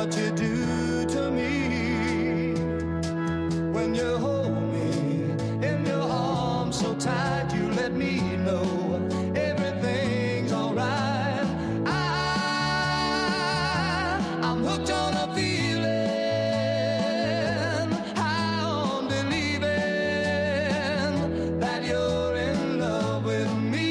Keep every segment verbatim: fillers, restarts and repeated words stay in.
what you do to me. When you hold me in your arms so tight, you let me know everything's alright. I, I'm hooked on a feeling, high on believing that you're in love with me.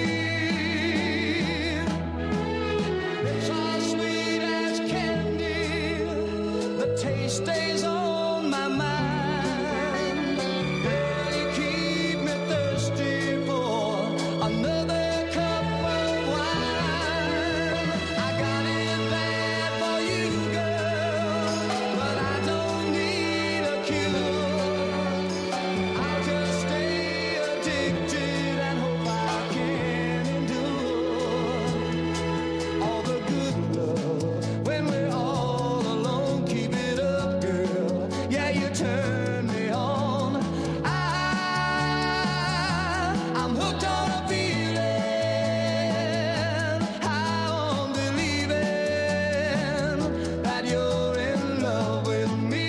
It's as sweet as candy, the taste stays on my mind. Girl, you keep me thirsty for another cup of wine. I got it bad for you, girl, but I don't need a cure. I'll just stay addicted and hope I can endure all the good love when we're all alone. Keep it up, girl. Yeah, you turn me on. I, I'm hooked on a feeling, high on believing that you're in love with me.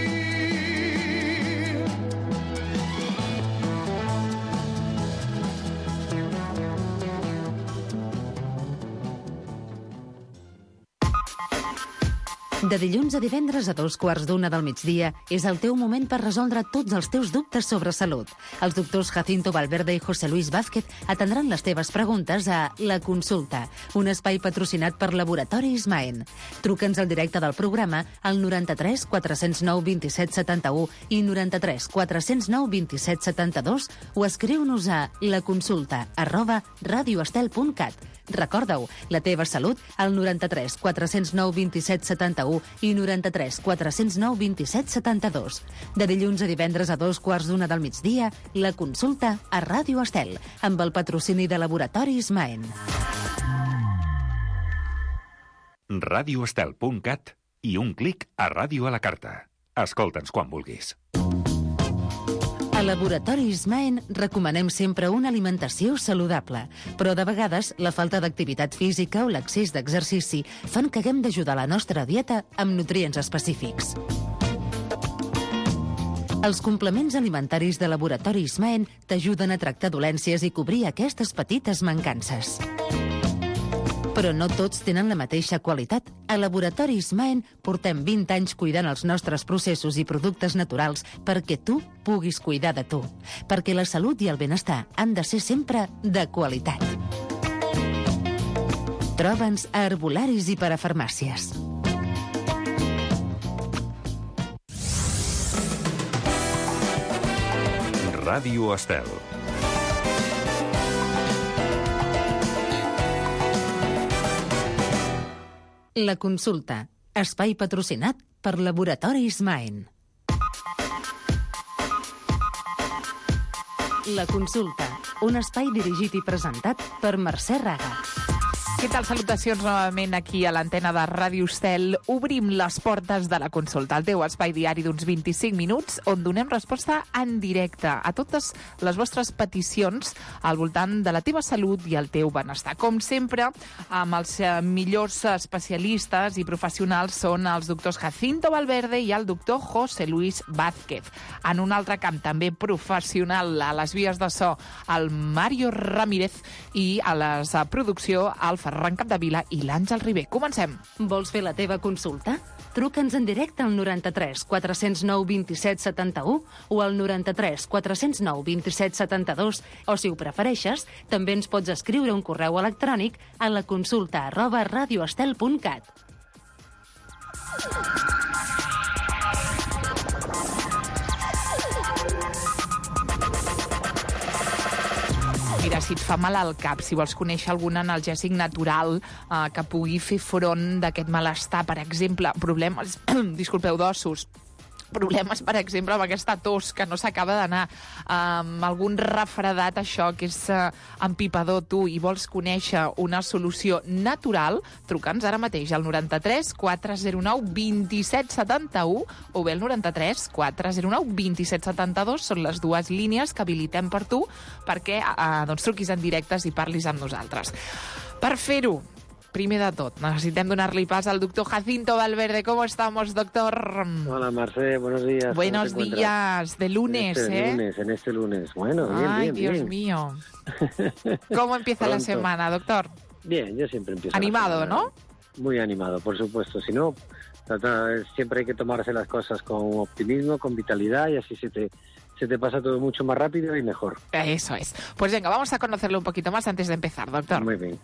De dilluns a divendres a dos quarts d'una del migdia és el teu moment per resoldre tots els teus dubtes sobre salut. Els doctors Jacinto Valverde i José Luis Vázquez atendran les teves preguntes a La Consulta, un espai patrocinat per Laboratoris Maen. Truca'ns al directe del programa al noranta-tres quatre zero nou dos set set u i noranta-tres quatre zero nou dos set set dos o escriu-nos a laconsulta arroba radioestel punt cat. Recorda-ho, la teva salut al noranta-tres quatre zero nou dos set set u i noranta-tres quatre zero nou dos set set dos. De dilluns a divendres a dos quarts d'una del migdia, La Consulta a Ràdio Estel, amb el patrocini de Laboratoris Maen. radioestel punt cat i un clic a Ràdio a la Carta. Escolta'ns quan vulguis. A Laboratoris Maen recomanem sempre una alimentació saludable, però de vegades la falta d'activitat física o l'excés d'exercici fan que haguem d'ajudar la nostra dieta amb nutrients específics. Els complements alimentaris de Laboratoris Maen t'ajuden a tractar dolències i cobrir aquestes petites mancances. Però no tots tenen la mateixa qualitat. A Laboratoris Maen portem vint anys cuidant els nostres processos i productes naturals perquè tu puguis cuidar de tu. Perquè la salut i el benestar han de ser sempre de qualitat. Troba'ns a herbolaris i parafarmàcies. Ràdio Estel. La Consulta, espai patrocinat per Laboratoris Maen. La Consulta, un espai dirigit i presentat per Mercè Raga. Què tal? Salutacions novament aquí a l'antena de Ràdio Estel. Obrim les portes de La Consulta, el teu espai diari d'uns vint-i-cinc minuts on donem resposta en directe a totes les vostres peticions al voltant de la teva salut i el teu benestar. Com sempre, amb els millors especialistes i professionals són els doctors Jacinto Valverde i el doctor José Luis Vázquez. En un altre camp també professional a les vies de so, el Mario Ramírez, i a la producció, el Ferran Capdevila i l'Àngel Ribé. Comencem. Vols fer la teva consulta? Truca'ns en directe al noranta-tres quatre zero nou dos set set u o al noranta-tres quatre zero nou dos set set dos o, si ho prefereixes, també ens pots escriure un correu electrònic a la consulta arroba radioestel punt cat. Mira, si et fa mal al cap, si vols conèixer algun analgèsic natural eh, que pugui fer front d'aquest malestar, per exemple, problemes, disculpeu, d'ossos, problemes, per exemple, amb aquesta tos que no s'acaba d'anar, amb algun refredat, això que és uh, empipador, tu, i vols conèixer una solució natural, truca'ns ara mateix al noranta-tres quatre zero nou dos set set u o bé al noranta-tres quatre zero nou dos set set dos. Són les dues línies que habilitem per tu perquè uh, doncs, truquis en directes i parlis amb nosaltres. Per fer-ho, primer de tot, necessitem donar-li pas al doctor Jacinto Valverde. ¿Cómo estamos, doctor? Hola, Marce, buenos días. Buenos días, de lunes, en este ¿eh? lunes, en este lunes. Bueno, bien, Ay, bien, Dios bien. mío. ¿Cómo empieza la Pronto. semana, doctor? Bien, yo siempre empiezo. la Animado, semana ¿no? Muy animado, por supuesto. Si no, trata- siempre hay que tomarse las cosas con optimismo, con vitalidad, y así se te, se te pasa todo mucho más rápido y mejor. Eso es. Pues venga, vamos a conocerlo un poquito más antes de empezar, doctor. Muy bien.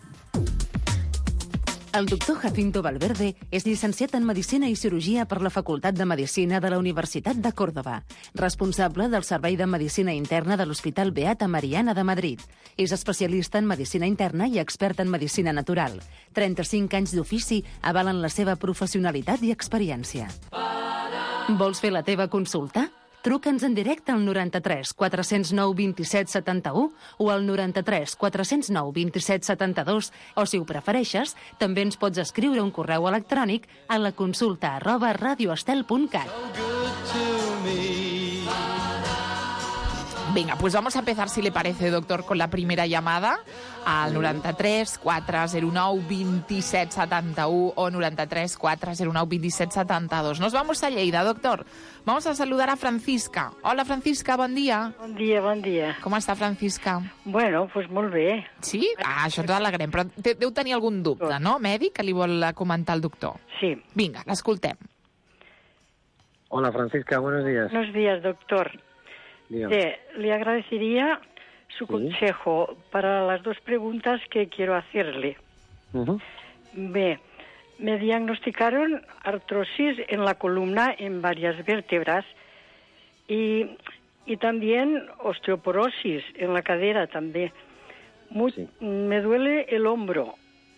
El doctor Jacinto Valverde és llicenciat en Medicina i Cirurgia per la Facultat de Medicina de la Universitat de Còrdova, responsable del Servei de Medicina Interna de l'Hospital Beata Mariana de Madrid. És especialista en Medicina Interna i expert en Medicina Natural. trenta-cinc anys d'ofici avalen la seva professionalitat i experiència. Vols fer la teva consulta? Truca'ns en directe al noranta-tres quatre cents nou vint-i-set setanta-u o al noranta-tres quatre cents nou vint-i-set setanta-dos, o si ho prefereixes, també ens pots escriure un correu electrònic a la consulta arroba radioestel punt cat. Venga, pues vamos a empezar, si le parece, doctor, con la primera llamada al noranta-tres quatre cero nou vint-i-set setanta-u o noranta-tres quatre cero nou vint-i-set setanta-dos. Nos vamos a Lleida, doctor. Vamos a saludar a Francisca. Hola, Francisca, bon dia. Bon dia, bon dia. Com està, Francisca? Bueno, doncs pues molt bé. Sí? Ah, això ens alegrem. Però te- deu tenir algun dubte, no, mèdic, que li vol comentar el doctor? Sí. Vinga, l'escoltem. Hola, Francisca, buenos días. Buenos días, doctor. Dígame. Eh, le agradecería su Sí. consejo para las dos preguntas que quiero hacerle. Ujú. Ve, me diagnosticaron artrosis en la columna en varias vértebras y, y también osteoporosis en la cadera también. Muy, Sí. Me duele el hombro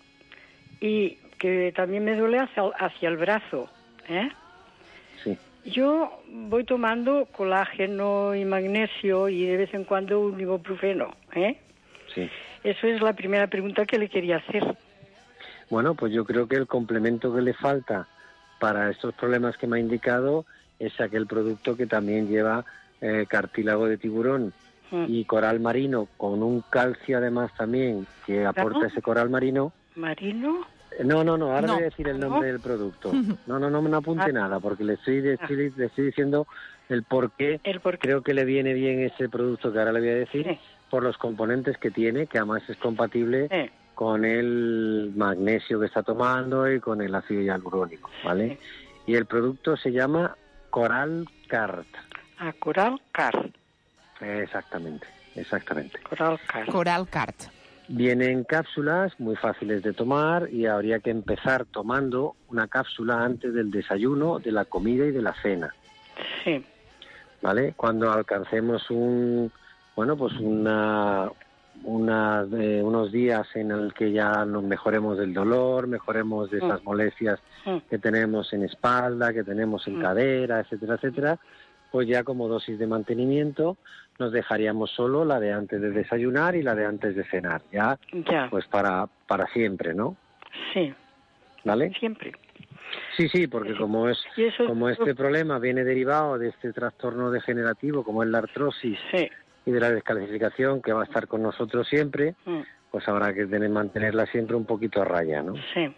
y que también me duele hacia, el- hacia el brazo, ¿eh? Sí. Yo voy tomando colágeno y magnesio y de vez en cuando un ibuprofeno, ¿eh? Sí. Eso es la primera pregunta que le quería hacer. Bueno, pues yo creo que el complemento que le falta para estos problemas que me ha indicado es aquel producto que también lleva eh, cartílago de tiburón Mm. y coral marino, con un calcio además también que aporta ese coral marino. ¿Marino? Eh, No, no, no, ahora No. le voy a decir el nombre ¿No? del producto. No, no, no, no apunte Ah. nada, porque le estoy, le estoy, le estoy diciendo el por qué El por qué. creo que le viene bien ese producto que ahora le voy a decir, Sí. por los componentes que tiene, que además es compatible Eh, con el magnesio que está tomando y con el ácido hialurónico, ¿vale? Y el producto se llama Coral Cart. a Coral Car. Exactamente, exactamente. Coral Car. Coral Cart. Viene en cápsulas muy fáciles de tomar y habría que empezar tomando una cápsula antes del desayuno, de la comida y de la cena, Sí. ¿vale? Cuando alcancemos un, bueno, pues una, una eh, unos días en el que ya nos mejoremos del dolor, mejoremos de esas Mm. molestias Mm. que tenemos en espalda, que tenemos en Mm. cadera, etcétera, etcétera, pues ya como dosis de mantenimiento nos dejaríamos solo la de antes de desayunar y la de antes de cenar, ya Ya. pues para, para siempre, ¿no? Sí. ¿Vale? Siempre. Sí, sí, porque como es Y eso como este problema viene derivado de este trastorno degenerativo como es la artrosis Sí. y de la descalcificación que va a estar con nosotros siempre, Mm. pues habrá que tener, mantenerla siempre un poquito a raya, ¿no? Sí.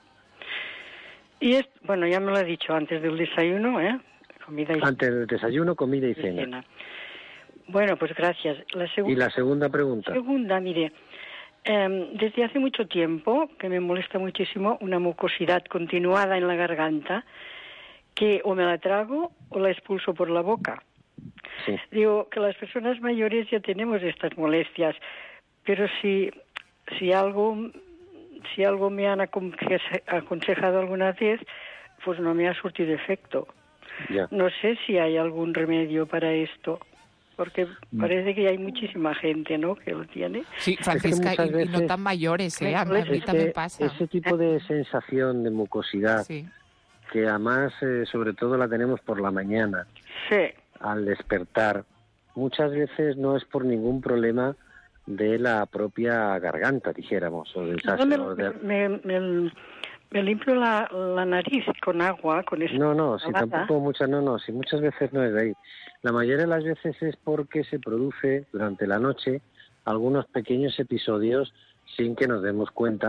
Y es, bueno, ya me lo he dicho antes del desayuno, ¿eh? Comida y Antes del desayuno, comida y y cena. cena. Bueno, pues gracias. La Y segunda. la segunda pregunta. Segunda, mire, em, desde hace mucho tiempo que me molesta muchísimo una mucosidad continuada en la garganta que o me la trago o la expulso por la boca. Sí. Digo que las personas mayores ya tenemos estas molestias, pero si si algo si algo me han aconse- aconsejado alguna vez, pues no me ha surtido efecto. Ya. No sé si hay algún remedio para esto, porque parece que hay muchísima gente, ¿no?, que lo tiene. Sí, Francisca, muchas y, y no veces- tan mayores, ¿eh? Me A, a mí molesta. Es también que pasa. ese tipo de sensación de mucosidad, Sí. que además eh, sobre todo la tenemos por la mañana, Sí, al despertar, muchas veces no es por ningún problema de la propia garganta, dijéramos, o del yo me, o de- me, me- me limpio la, la nariz con agua, con esa No, no, si lavada. tampoco muchas, no, no, si muchas veces no es de ahí. La mayoría de las veces es porque se produce durante la noche algunos pequeños episodios sin que nos demos cuenta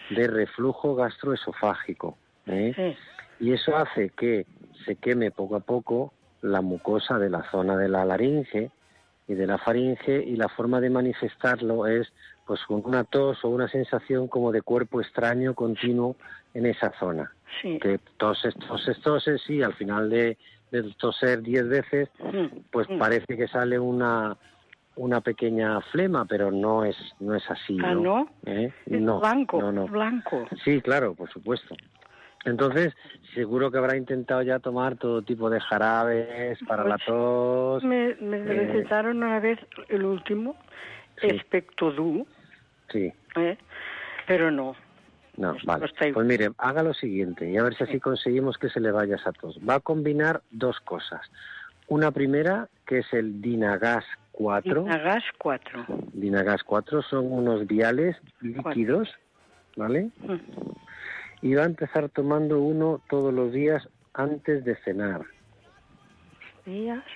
de reflujo gastroesofágico, ¿eh? Sí. Y eso hace que se queme poco a poco la mucosa de la zona de la laringe y de la faringe, y la forma de manifestarlo es pues con una tos o una sensación como de cuerpo extraño continuo en esa zona. Sí. Que toses, toses, toses, y al final de, de toser diez veces, pues Mm. parece que sale una una pequeña flema, pero no es no es así, Ah, ¿no? ¿no? ¿Eh? Es No, blanco, no, no. blanco. Sí, claro, por supuesto. Entonces, seguro que habrá intentado ya tomar todo tipo de jarabes para la tos. Me, me eh, recetaron una vez el último, Sí. Espectodú, Sí, ¿eh? Pero no. no, Esto vale. está igual. Pues mire, haga lo siguiente y a ver si así conseguimos que se le vaya esa tos. Va a combinar dos cosas. Una primera, que es el Dinagas cuatro. Dinagas cuatro. Dinagas cuatro son unos viales líquidos, ¿vale? Mm. Y va a empezar tomando uno todos los días antes de cenar. Días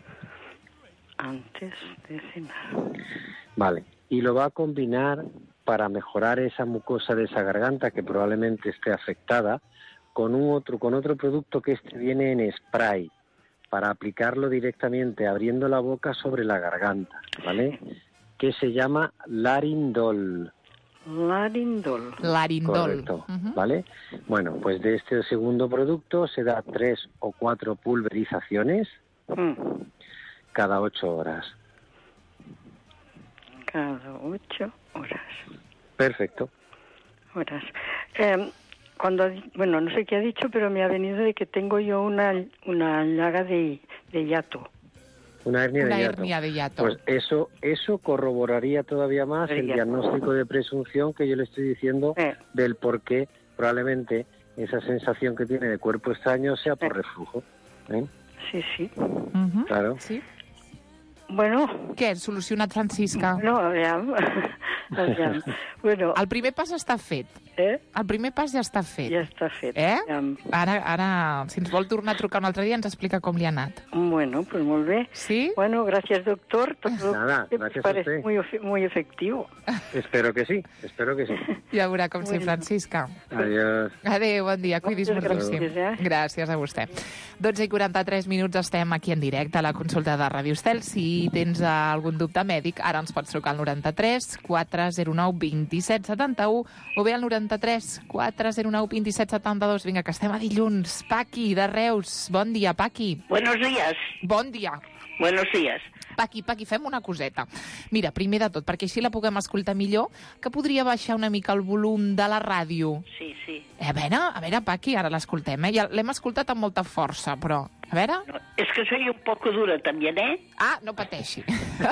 antes de cenar. Vale. Y lo va a combinar para mejorar esa mucosa de esa garganta que probablemente esté afectada con un otro con otro producto que este viene en spray para aplicarlo directamente abriendo la boca sobre la garganta, ¿vale? Que se llama Larindol. Larindol. Larindol. Correcto, Ujú. ¿vale? Bueno, pues de este segundo producto se da tres o cuatro pulverizaciones Mm. cada ocho horas. Cada ocho horas. Perfecto. horas. Eh, cuando, ha di- bueno, no sé qué ha dicho, pero me ha venido de que tengo yo una, una llaga de, de hiato. Una hernia Una de hiato. hernia de hiato. Pues eso, eso corroboraría todavía más el Hernia. diagnóstico de presunción que yo le estoy diciendo Eh. del por qué probablemente esa sensación que tiene de cuerpo extraño sea por Eh. reflujo. ¿eh? Sí, sí. Ujú. Claro. Sí. Bueno, Què? Solucionat, Francisca? no, aviam. aviam. Bueno, El primer pas està fet. eh? El primer pas ja està fet. Ja està fet. Eh? Aviam. Ara, ara, si ens vol tornar a trucar un altre dia, ens explica com li ha anat. Bueno, pues muy bien. Sí? Bueno, gracias, doctor. Todo Nada, me gracias a parece usted. muy, efe- muy efectivo. Espero que sí, espero que sí. Ja veurà com sí, Bueno. Francisca. Adiós. Adéu, bon dia, cuidis Moltes moltíssim. gràcies, eh? Gràcies a vostè. dotze i quaranta-tres minuts, estem aquí en directe a la consulta de Ràdio Estel. Si tens algun dubte mèdic, ara ens pots trucar al noranta-tres quatre zero nou dos set set u o bé al noranta-tres quatre zero nou dos set set dos. Vinga, que estem a dilluns. Paqui, de Reus. Bon dia, Paqui. Buenos días, Bon dia. buenos días. Paqui, Paqui, fem una coseta. Mira, primer de tot, perquè així la puguem escoltar millor, que podria baixar una mica el volum de la ràdio. Sí, sí. A veure, a veure, Paqui, ara l'escoltem, eh? Ja l'hem escoltat amb molta força, però... A veure... No, es que soy un poco dura también, ¿eh? Ah, no pateixi.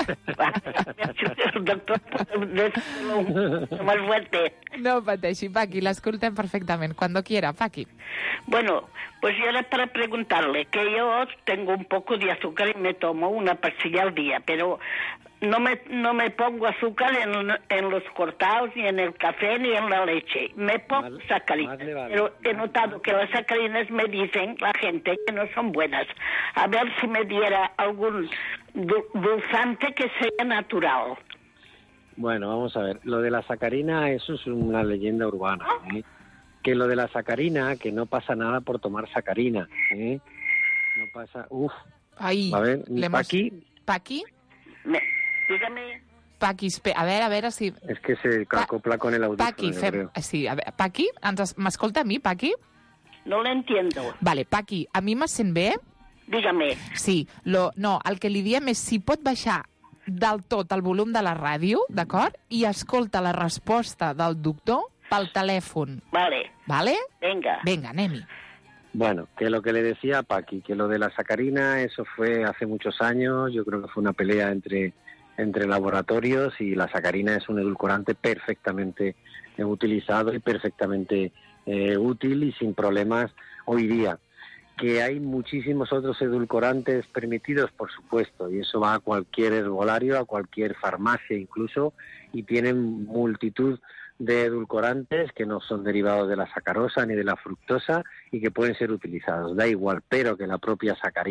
El doctor puede decirlo un poco más fuerte. No pateixi, Paqui, l'escoltem perfectament. Cuando quiera, Paqui. Bueno, pues yo era para preguntarle que yo tengo un poco de azúcar y me tomo una pastilla al día, pero no me no me pongo azúcar en, en los cortados, ni en el café, ni en la leche. Me pongo Más- sacarina, más le vale. pero he notado que las sacarinas me dicen la gente que no son buenas. A ver si me diera algún du- dulzante que sea natural. Bueno, vamos a ver. Lo de la sacarina, eso es una leyenda urbana. ¿eh? Que lo de la sacarina, que no pasa nada por tomar sacarina. ¿eh? No pasa... Uf, Ai, a ver, l'hem- Paqui, Paqui? Me, dígame. Paqui, espe- a veure, a veure si... es que se Pa- acopla con el audífono, Paqui, yo fem... creo. Sí, a veure, Paqui, ens es- m'escolta a mi, Paqui? No lo entiendo. Vale, Paqui, a mi me sent bé? Dígame. Sí, lo, no, el que li diem és si pot baixar del tot el volum de la ràdio, d'acord? I escolta la resposta del doctor pel telèfon, Vale. vale? Venga. Vinga, anem-hi. Bueno, que lo que le decía a Paqui, que lo de la sacarina, eso fue hace muchos años, yo creo que fue una pelea entre, entre laboratorios y la sacarina es un edulcorante perfectamente eh, utilizado y perfectamente eh, útil y sin problemas hoy día. Que hay muchísimos otros edulcorantes permitidos, por supuesto, y eso va a cualquier herbolario, a cualquier farmacia incluso, y tienen multitud de edulcorantes que no son derivados de la sacarosa ni de la fructosa y que pueden ser utilizados. Da igual, pero que la propia sacarina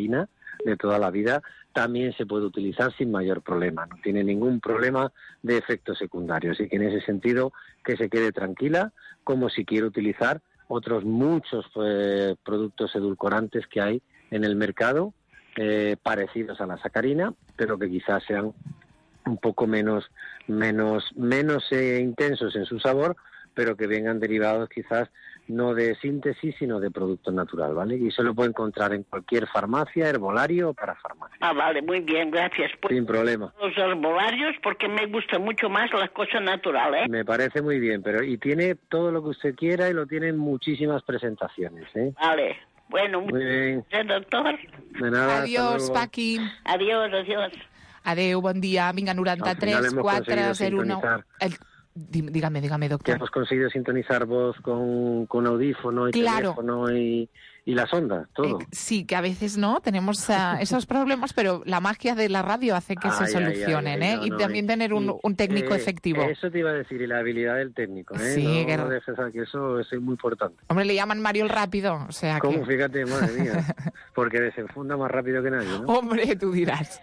de toda la vida, también se puede utilizar sin mayor problema. No tiene ningún problema de efectos secundarios. Así que en ese sentido, que se quede tranquila, como si quiere utilizar otros muchos eh, productos edulcorantes que hay en el mercado, eh, parecidos a la sacarina, pero que quizás sean un poco menos, menos, menos eh, intensos en su sabor, pero que vengan derivados quizás no de síntesis, sino de producto natural, ¿vale? Y eso lo puede encontrar en cualquier farmacia, herbolario o para farmacia. Ah, vale, muy bien, gracias. Pues sin problema. Los herbolarios, porque me gusta mucho más las cosas naturales, ¿eh? Me parece muy bien, pero y tiene todo lo que usted quiera y lo tiene en muchísimas presentaciones, ¿eh? Vale, bueno, muy bien. Gracias, doctor. De nada, adiós, Paqui. Adiós, adiós. Adeu, bon dia. Vinga, noranta-tres quatre zero nou... El... Dígame, dígame, doctor. Que hemos conseguido sintonizar voz con, con audífono y claro. teléfono y, y las ondas, todo. Eh, sí, que a veces no, tenemos uh, esos problemas, pero la magia de la radio hace que ay, se solucionen, ay, ay, ¿eh? No, y no, también y, tener un, un técnico eh, efectivo. Eso te iba a decir, y la habilidad del técnico, ¿eh? Sí, no, que... no dejes a que eso es muy importante. Hombre, le llaman Mario el Rápido, o sea ¿Cómo? Que... Fíjate, madre mía, porque desenfunda más rápido que nadie, ¿no? Hombre, tú dirás.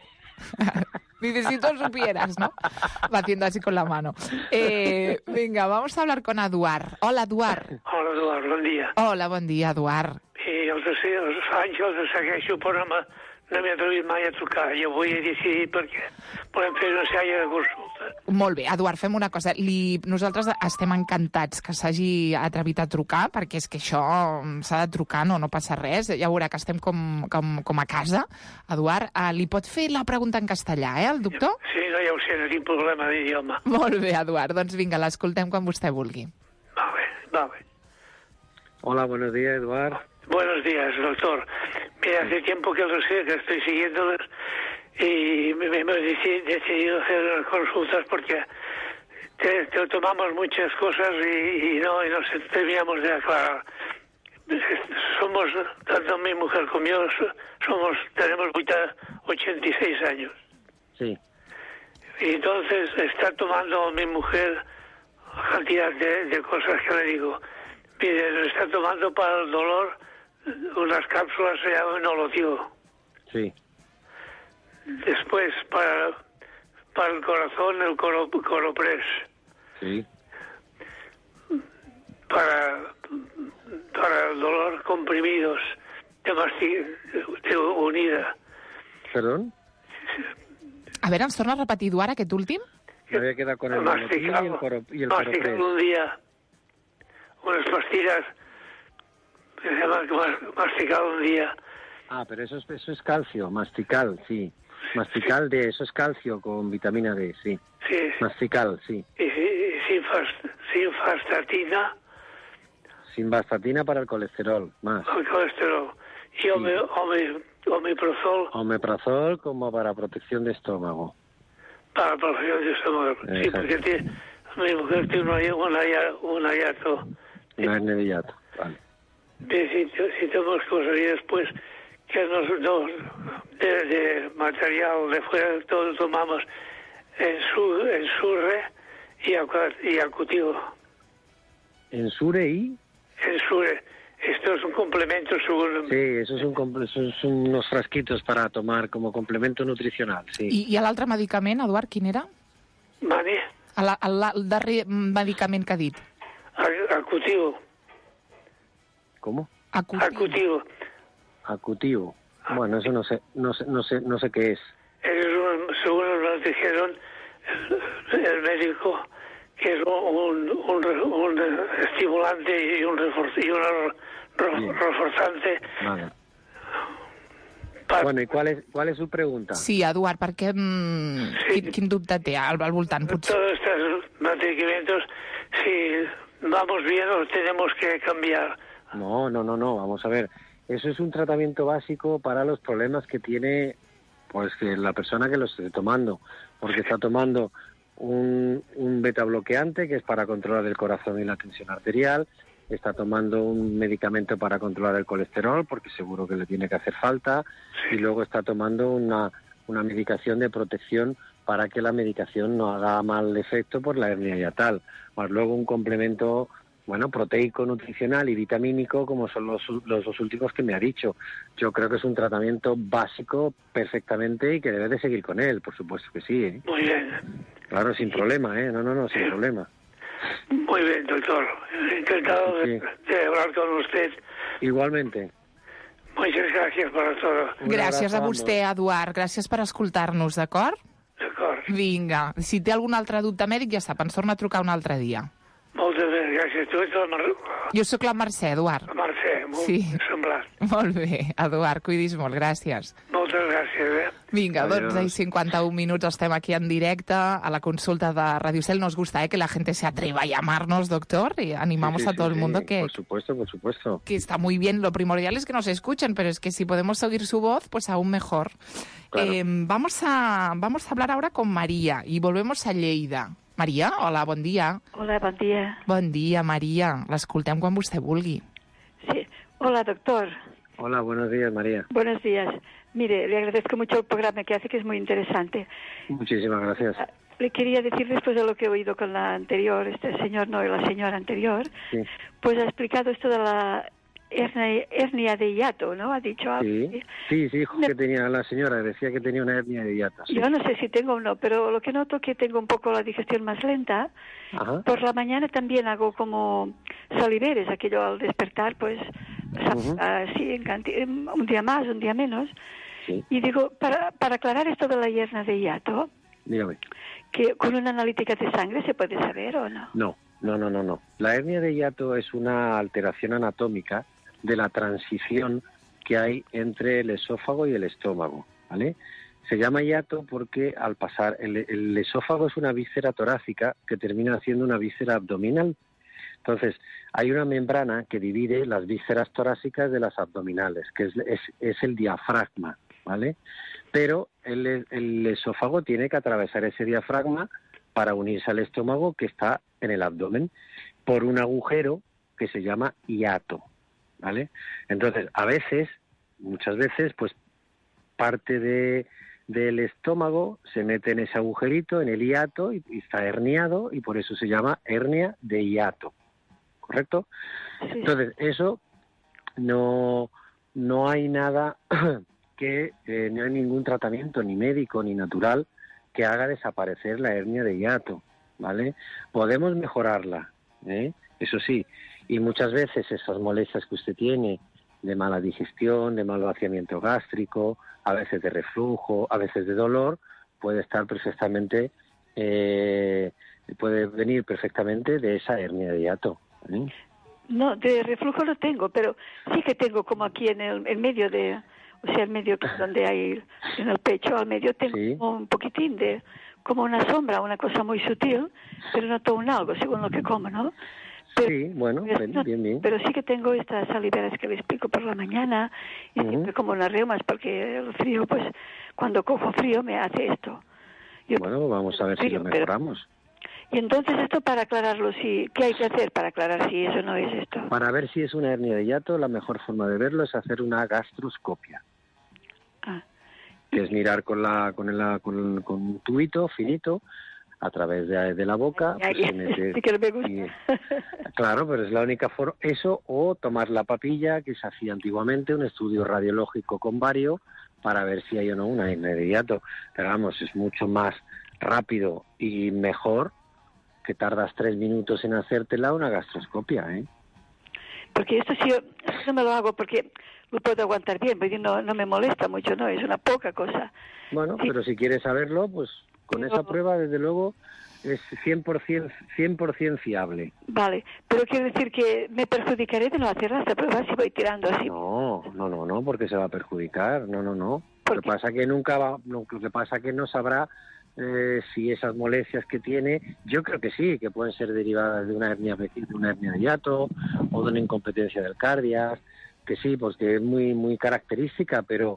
Dices, si tú supieras, ¿no? Va haciendo así con la mano. Eh, venga, vamos a hablar con Eduard. Hola, Eduard. Hola, Eduard, bon dia. Hola, bon dia, Eduard. I els, els anys els segueixo, però no no m'he atrevit mai a trucar. I avui he decidit perquè volem fer una sèrie de consulta. Molt bé, Eduard, fem una cosa. Li... Nosaltres estem encantats que s'hagi atrevit a trucar, perquè és que això s'ha de trucar, no, no passa res. Ja veurà que estem com, com, com a casa. Eduard, eh, li pot fer la pregunta en castellà, eh, el doctor? Sí, no, ja ho sé, no tinc problema d'idioma. Molt bé, Eduard, doncs vinga, l'escoltem quan vostè vulgui. Vale, vale. Hola, buenos días, Eduard. Buenos días, doctor. Mira, hace tiempo que lo sé, que estoy siguiéndoles y me hemos decidido hacer las consultas porque te, te tomamos muchas cosas y, y no y nos terminamos de aclarar. Somos, tanto mi mujer como yo, somos, tenemos ochenta y seis años. Sí. Y entonces está tomando mi mujer cantidad de, de cosas que le digo. Mire, está tomando para el dolor unas cápsulas se llaman nolotil. Sí. Después, para, para el corazón, el coro, coropress. Sí. Para, para el dolor, comprimidos de, masti, de unida. ¿Perdón? A veure, ens torna a repetir, Eduard, aquest últim? Me había quedado con el nolotil y el, coro, y el coropress. un día unas pastillas que se llama masticado un día. Ah, pero eso es, eso es calcio, mastical, sí. Mastical D, eso es calcio con vitamina D, sí. Sí. Mastical, sí. Y, y sin, fast, sin fastatina. Sin vastatina para el colesterol, más. El colesterol. Y sí. ome, ome, omeprazol. Omeprazol como para protección de estómago. Para protección de estómago. Exacto. Sí, porque tiene, mi mujer tiene un hiato. Una hernia de hiato, vale. Si, si tenemos cosas y después que nos, nos de, de material de fuera todo tomamos en su en surre y, acu, y acutivo. ¿En sure y? En sure. Esto es un complemento según... Sí, eso es un, eso son unos frasquitos para tomar como complemento nutricional, sí. I, i l'altre medicament, Eduard, quin era? Mani. El, el, el darrer medicament que ha dit. Acutivo. ¿Cómo? Acutivo. Acutivo. Acutivo. Bueno, eso no sé, no sé, no sé, no sé qué es. Es un, según nos dijeron el, el médico, que es un, un, un estimulante y un, refor, y un reforzante. Vale. Per... Bueno, i qual és, qual és su pregunta? Sí, Eduard, perquè mm, sí. quin, quin dubte té al, al voltant? Potser... Todos estos medicamentos, si vamos bien, los tenemos que cambiar. No, no, no, no, vamos a ver. Eso es un tratamiento básico para los problemas que tiene pues que la persona que lo esté tomando, porque está tomando un, un beta bloqueante que es para controlar el corazón y la tensión arterial, está tomando un medicamento para controlar el colesterol, porque seguro que le tiene que hacer falta, y luego está tomando una, una medicación de protección para que la medicación no haga mal efecto por la hernia hiatal, más luego un complemento bueno, proteico, nutricional y vitamínico, como son los, los dos últimos que me ha dicho. Yo creo que es un tratamiento básico perfectamente y que debe de seguir con él, por supuesto que sí, ¿eh? Muy bien. Claro, sin problema, ¿eh? No, no, no, sin Sí. problema. Muy bien, doctor. Encantado de, Sí. de hablar con usted. Igualmente. Muchas gràcies per todo. Un Gràcies abrazo a a vostè, Eduard. Gràcies per escoltar-nos, d'acord? D'acord. Vinga, si té algun altre dubte mèdic, ja sap, ens torna a trucar un altre dia. Moltes gràcies. Tu ets el Mar... Jo sóc la Mercè, Eduard. Mercè, molt Sí. semblant. Molt bé, Eduard, cuidis molt, gràcies. Moltes gràcies, eh? Vinga, Adiós. dotze i cincuenta-un minutos, estem aquí en directe a la consulta de Radio Cel. Nos gusta, ¿eh?, que la gente se atreva a llamarnos, doctor, y animamos Sí, sí, a todo sí, el mundo sí. que, Por supuesto, por supuesto. que está muy bien. Lo primordial es que nos escuchen, pero es que si podemos oír su voz, pues aún mejor. Claro. Eh, vamos, a, vamos a hablar ahora con María y volvemos a Lleida. Maria, hola, bon dia. Hola, bon dia. Bon dia, Maria. L'escoltem quan vostè vulgui. Sí. Hola, doctor. Hola, buenos días, María. Buenos días. Mire, le agradezco mucho el programa que hace, que es muy interesante. Muchísimas gracias. Ah, Le quería decir, después de lo que he oído con la anterior, este señor, no, la señora anterior, Sí, pues ha explicado esto de la hernia, hernia de hiato, ¿no? Ha dicho algo. sí, sí, sí, dijo que tenía la señora, decía que tenía una hernia de hiato. Sí. Yo no sé si tengo o no, pero lo que noto que tengo un poco la digestión más lenta. Ajá. Por la mañana también hago como saliveres, aquello al despertar, pues Ujú. así, en canti- un día más, un día menos. Sí, Y digo, para, para aclarar esto de la hernia de hiato, dígame. que con una analítica de sangre se puede saber o no. No, no, no, no, no. La hernia de hiato es una alteración anatómica de la transición que hay entre el esófago y el estómago, ¿vale? Se llama hiato porque al pasar, el, el esófago es una víscera torácica que termina siendo una víscera abdominal. Entonces, hay una membrana que divide las vísceras torácicas de las abdominales, que es, es, es el diafragma, ¿vale? Pero el, el esófago tiene que atravesar ese diafragma para unirse al estómago que está en el abdomen por un agujero que se llama hiato, ¿vale? Entonces, a veces, muchas veces, pues parte de, del estómago se mete en ese agujerito, en el hiato, y, y está herniado, y por eso se llama hernia de hiato, ¿correcto? Sí. Entonces, eso no, no hay nada que, eh, no hay ningún tratamiento, ni médico, ni natural, que haga desaparecer la hernia de hiato, ¿vale? Podemos mejorarla, ¿eh? Eso sí, y muchas veces esas molestias que usted tiene de mala digestión, de mal vaciamiento gástrico, a veces de reflujo, a veces de dolor, puede estar perfectamente, eh, puede venir perfectamente de esa hernia de hiato, ¿eh? No, de reflujo no tengo, pero sí que tengo como aquí en el en medio de, o sea, el medio que- donde hay en el pecho, al medio tengo Sí. como un poquitín de, como una sombra, una cosa muy sutil, pero noto un algo según lo que como, ¿no? Pero, Sí, bueno, pero bien, no- bien, bien. pero sí que tengo estas saliveras que le explico por la mañana y Ujú. siempre como unas reumas porque el frío, pues cuando cojo frío me hace esto. Yo- Bueno, vamos a ver si frío, lo pero- mejoramos. Y entonces esto para aclararlo, sí, ¿qué hay que hacer para aclarar si eso no es esto? Para ver si es una hernia de hiato, la mejor forma de verlo es hacer una gastroscopia, Ah. que es mirar con la con, la, con, con un tubito finito a través de, de la boca. Ay, pues se mete- sí que no me gusta. y- claro, pero es la única forma. Eso o tomar la papilla, que se hacía antiguamente, un estudio radiológico con vario para ver si hay o no una hernia de hiato. Pero vamos, es mucho más rápido y mejor que tardas tres minutos en hacértela una gastroscopia, ¿eh? Porque esto sí, yo no me lo hago porque lo puedo aguantar bien, porque no, no me molesta mucho, ¿no? Es una poca cosa. Bueno, Sí. pero si quieres saberlo, pues con Sí, esa no. prueba, desde luego, es cien por ciento, cien por ciento fiable. Vale, pero quiero decir que me perjudicaré de no hacer esta prueba si voy tirando así. No, no, no, no, porque se va a perjudicar, no, no, no. ¿Por Lo que qué? pasa que nunca va, lo que pasa que no sabrá eh, si esas molestias que tiene, yo creo que sí, que pueden ser derivadas de una hernia de una hernia de hiato o de una incompetencia del cardias, que sí, pues que es muy muy característica, pero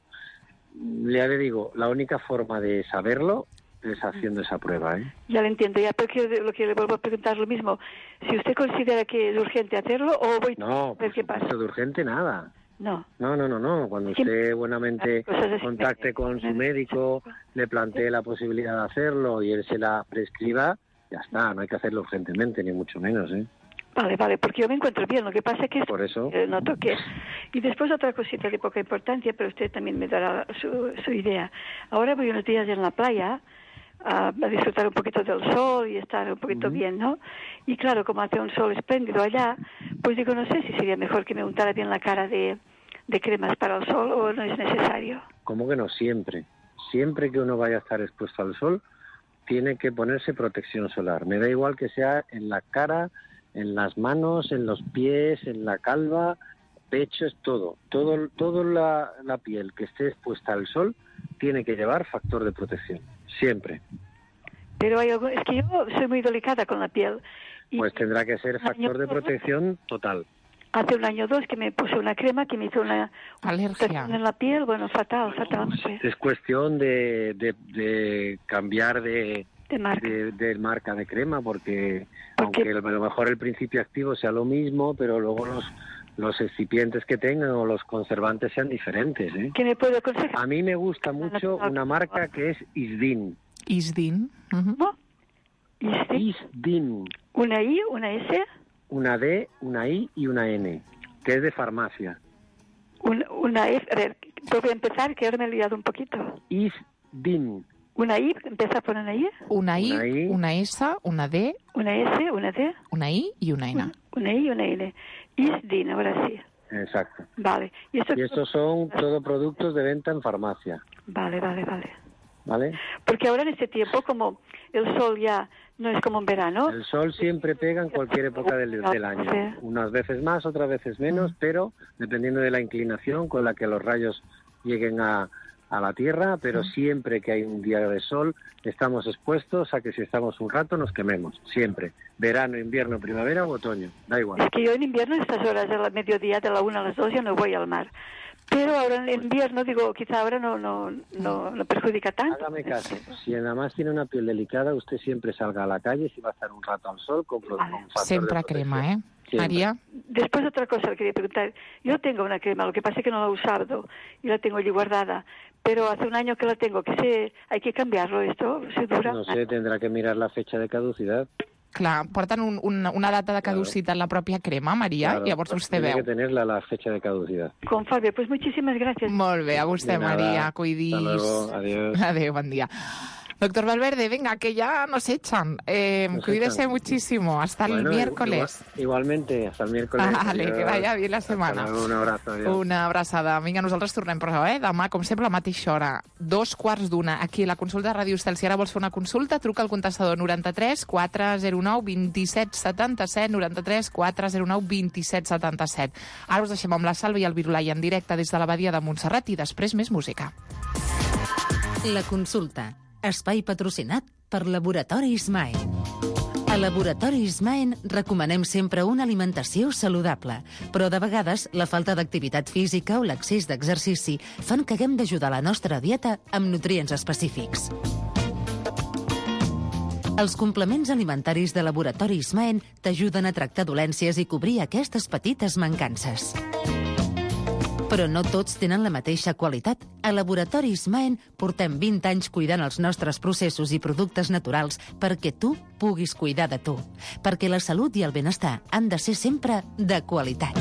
mm, ya le digo, la única forma de saberlo es haciendo esa prueba, ¿eh? Ya lo entiendo, ya, pero quiero, lo que le vuelvo a preguntar lo mismo. Si usted considera que es urgente hacerlo o voy No, a ver por qué pasa. supuesto, de urgente nada. No. No, no, no, no. Cuando ¿Quién- usted buenamente Cosas así. contacte con su médico, le plantee la posibilidad de hacerlo y él se la prescriba, ya está, no hay que hacerlo urgentemente, ni mucho menos, ¿eh? Vale, vale, porque yo me encuentro bien, lo que pasa es que Por eso. eh, noto que... Y después otra cosita de poca importancia, pero usted también me dará su, su idea. Ahora voy unos días en la playa a, a disfrutar un poquito del sol y estar un poquito uh-huh. bien, ¿no? Y claro, como hace un sol espléndido allá, pues digo, no sé si sería mejor que me untara bien la cara de, de cremas para el sol o no es necesario. ¿Cómo que no? Siempre. Siempre que uno vaya a estar expuesto al sol, tiene que ponerse protección solar. Me da igual que sea en la cara, en las manos, en los pies, en la calva, pecho, es todo. Todo, todo la, la piel que esté expuesta al sol tiene que llevar factor de protección, siempre. Pero hay algo, es que yo soy muy delicada con la piel. Y pues tendrá que ser factor de protección total. Hace un año o dos que me puse una crema que me hizo una alergia en la piel, bueno, fatal, fatal. Pues es cuestión de, de, de cambiar de, de, marca. De, de marca de crema, porque, porque aunque a lo mejor el principio activo sea lo mismo, pero luego los los excipientes que tengan o los conservantes sean diferentes, ¿eh? ¿Qué me puede aconsejar? A mí me gusta mucho una marca que es Isdin. Isdin. Uh-huh. ¿No? Isdin. Isdin. ¿Una I, una S? Una D, una I y una N, que es de farmacia. Una, una F, a ver, voy a empezar, que ahora me he liado un poquito. Isdin. ¿Una I? ¿Empieza por una I? Una I, una, I, una S, una D. Una S, una D. Una I y una N. Una, una I y una N. Isdin, ahora sí. Exacto. Vale. Y, esto... y estos son todo productos de venta en farmacia. Vale, vale, vale. ¿Vale? Porque ahora en este tiempo, como el sol ya no es como en verano... El sol siempre pega en cualquier época del, del año. Unas veces más, otras veces menos, pero dependiendo de la inclinación con la que los rayos lleguen a, a la Tierra, pero siempre que hay un día de sol estamos expuestos a que si estamos un rato nos quememos, siempre. Verano, invierno, primavera o otoño, da igual. Es que yo en invierno, a estas horas del mediodía, de la una a las dos, ya no voy al mar. Pero ahora en invierno, digo, quizá ahora no no no, no perjudica tanto. Hágame caso, si nada más tiene una piel delicada, usted siempre salga a la calle, si va a estar un rato al sol, con vale. un factor Sempre de crema, ¿eh? Siempre. María. Después otra cosa que quería preguntar. Yo tengo una crema, lo que pasa es que no la he usado y la tengo allí guardada. Pero hace un año que la tengo, que sé, hay que cambiarlo esto, se dura. No sé, tendrá que mirar la fecha de caducidad. Clar, porten un, un, una data de caducitat en la pròpia crema, Maria, claro, i llavors pues vostè veu. Tiene que tenerla la fecha de caducidad. Con Fabio, pues muchísimas gracias. Molt bé, a vostè, Maria, cuidis. Hasta luego, adiós. Adéu, bon dia. Doctor Valverde, venga, que ya nos echan. Eh, nos cuídese echan. muchísimo. Hasta bueno, el miércoles. Igual, igualmente, hasta el miércoles. Vale, adiós. Que vaya bien la setmana. Luego, un abrazo, adiós. Una abraçada. Vinga, nosaltres tornem, però, eh? Demà, com sempre, a la mateixa hora. Dos quarts d'una. Aquí, a la consulta de Ràdio Estel. Si ara vols fer una consulta, truca al contestador noranta-tres quatre zero nou vint set setanta-set, noranta-tres quatre zero nou vint set setanta-set. Ara us deixem amb la Salva i el Virulai en directe des de l'abadia de Montserrat i després més música. La consulta. Espai patrocinat per Laboratori Ismael. A Laboratori Ismael recomanem sempre una alimentació saludable, però de vegades la falta d'activitat física o l'excés d'exercici fan que haguem d'ajudar la nostra dieta amb nutrients específics. Els complements alimentaris de Laboratori Ismael t'ajuden a tractar dolències i cobrir aquestes petites mancances. Però no tots tenen la mateixa qualitat. A Laboratori Ismael portem vint anys cuidant els nostres processos i productes naturals perquè tu puguis cuidar de tu. Perquè la salut i el benestar han de ser sempre de qualitat.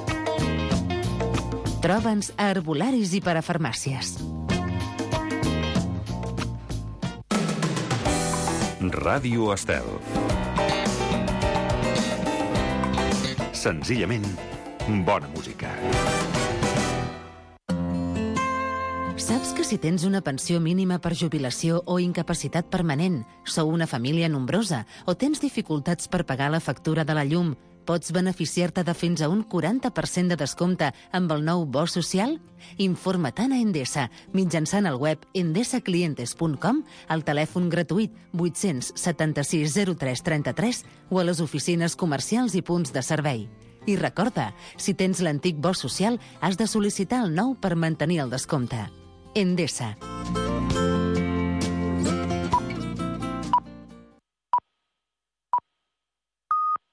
Troba'ns a herbolaris i parafarmàcies. Ràdio Estel. Senzillament, bona música. Saps que si tens una pensió mínima per jubilació o incapacitat permanent, sou una família nombrosa o tens dificultats per pagar la factura de la llum, pots beneficiar-te de fins a un quaranta per cent de descompte amb el nou bo social? Informa-te'n a Endesa mitjançant el web endesa clientes punt com, al telèfon gratuït vuit set sis zero tres trenta-tres o a les oficines comercials i punts de servei. I recorda, si tens l'antic bo social, has de sol·licitar el nou per mantenir el descompte. Endesa.